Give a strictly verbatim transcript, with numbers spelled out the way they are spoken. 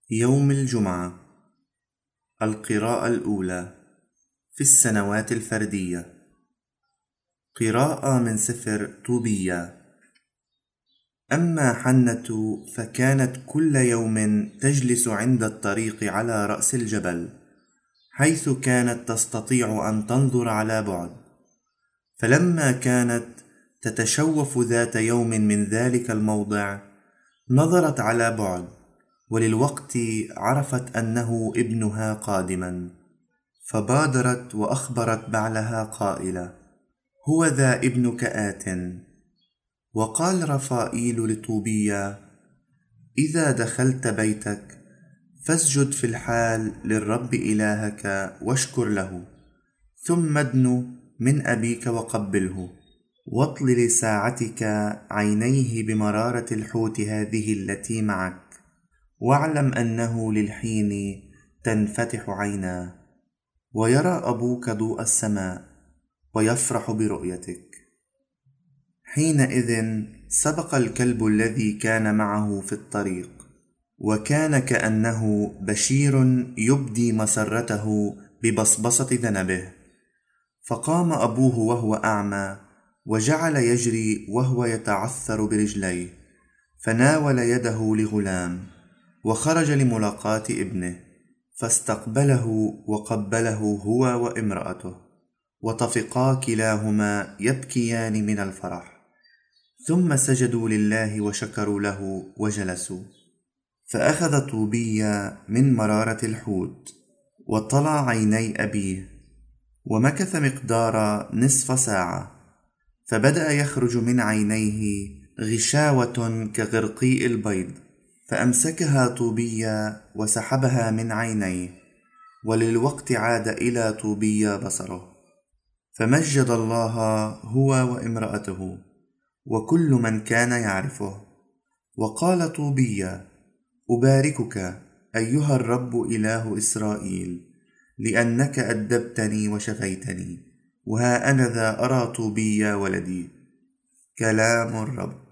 يوم الجمعة. القراءة الأولى في السنوات الفردية. قراءة من سفر طوبيا. أما حنة فكانت كل يوم تجلس عند الطريق على رأس الجبل، حيث كانت تستطيع أن تنظر على بعد. فلما كانت تتشوف ذات يوم من ذلك الموضع، نظرت على بعد، وللوقت عرفت أنه ابنها قادما، فبادرت وأخبرت بعلها قائلة: هو ذا ابنك آت. وقال رفائيل لطوبيا: إذا دخلت بيتك فاسجد في الحال للرب إلهك واشكر له، ثم ادن من أبيك وقبله، واطل لساعتك عينيه بمرارة الحوت هذه التي معك، واعلم أنه للحين تنفتح عيناه، ويرى أبوك ضوء السماء ويفرح برؤيتك. حينئذ سبق الكلب الذي كان معه في الطريق، وكان كأنه بشير يبدي مسرته ببصبصة ذنبه، فقام أبوه وهو أعمى، وجعل يجري وهو يتعثر برجليه، فناول يده لغلام، وخرج لملاقاة ابنه، فاستقبله وقبله هو وامرأته، وطفقا كلاهما يبكيان من الفرح. ثم سجدوا لله وشكروا له وجلسوا. فأخذ طوبيا من مرارة الحوت وطلع عيني أبيه، ومكث مقدار نصف ساعة، فبدأ يخرج من عينيه غشاوة كغرقيء البيض، فأمسكها طوبيا وسحبها من عينيه، وللوقت عاد إلى طوبيا بصره، فمجد الله هو وامرأته وكل من كان يعرفه. وقال طوبيا: أباركك أيها الرب إله إسرائيل، لأنك أدبتني وشفيتني، وها أنا ذا أرى طوبيا ولدي. كلام الرب.